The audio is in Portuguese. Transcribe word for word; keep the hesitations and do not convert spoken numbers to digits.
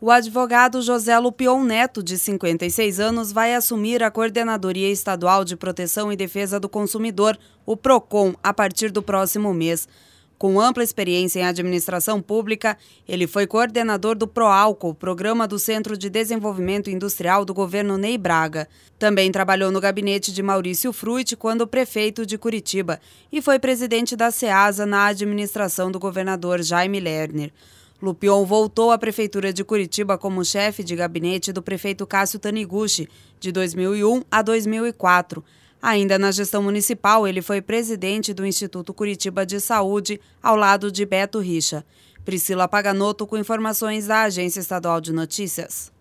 O advogado José Lupion Neto, de cinquenta e seis anos, vai assumir a Coordenadoria Estadual de Proteção e Defesa do Consumidor, o PROCON, a partir do próximo mês. Com ampla experiência em administração pública, ele foi coordenador do PROALCO, Programa do Centro de Desenvolvimento Industrial do governo Ney Braga. Também trabalhou no gabinete de Maurício Fruit quando prefeito de Curitiba e foi presidente da SEASA na administração do governador Jaime Lerner. Lupion voltou à Prefeitura de Curitiba como chefe de gabinete do prefeito Cássio Taniguchi, de dois mil e um a dois mil e quatro. Ainda na gestão municipal, ele foi presidente do Instituto Curitiba de Saúde, ao lado de Beto Richa. Priscila Paganotto com informações da Agência Estadual de Notícias.